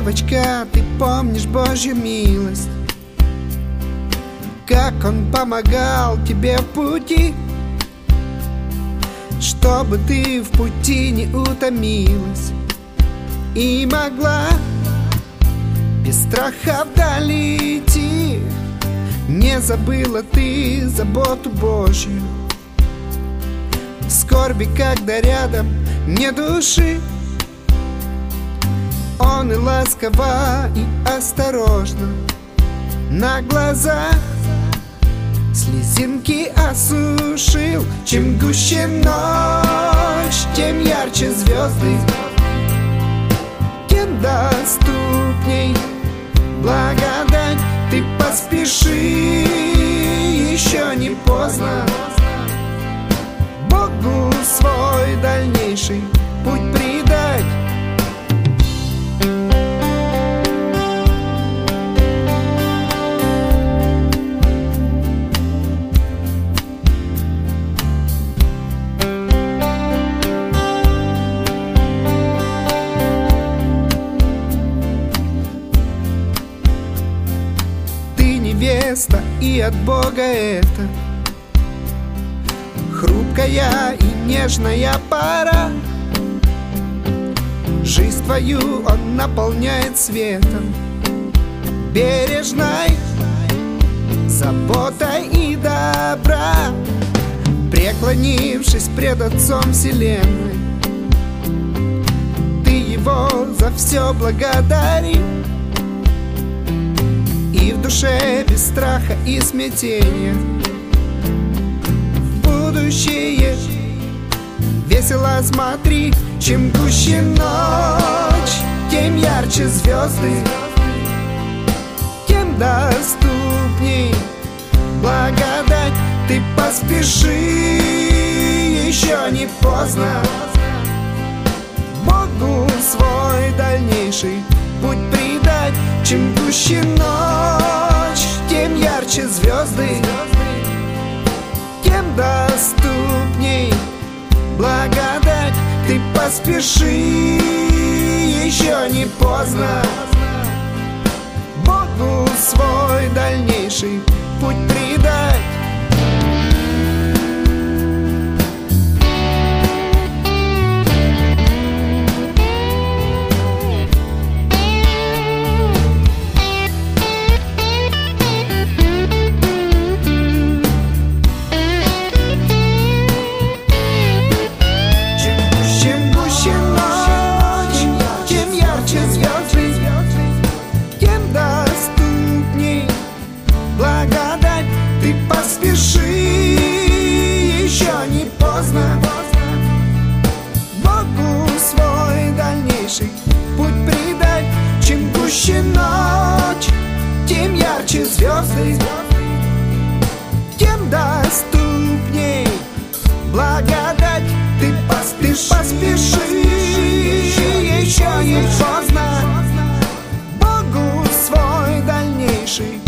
девочка, ты помнишь Божью милость, как Он помогал тебе в пути, чтобы ты в пути не утомилась и могла без страха вдали идти. Не забыла ты заботу Божью в скорби, когда рядом не души. Он и ласково, и осторожно на глазах слезинки осушил. Чем гуще ночь, тем ярче звезды, тем доступней благодать. Ты поспеши, еще не поздно, Богу свой дальнейший путь предать. Невеста, и от Бога это хрупкая и нежная пара. Жизнь твою Он наполняет светом, бережной заботой и добра. Преклонившись пред Отцом вселенной, ты Его за все благодари. И в душе без страха и смятения в будущее весело смотри. Чем гуще ночь, тем ярче звезды, тем доступней благодать. Ты поспеши, еще не поздно, Богу свой дальнейший путь предать. Чем гуще ночь, тем ярче звезды, тем доступней благодать. Ты поспеши, еще не поздно, Богу свой дальнейший путь предать. Ты поспеши, еще не поздно, Богу свой дальнейший путь предать. Чем гуще ночь, тем ярче звезды, тем доступней благодать. Ты поспеши, еще не поздно, Богу свой дальнейший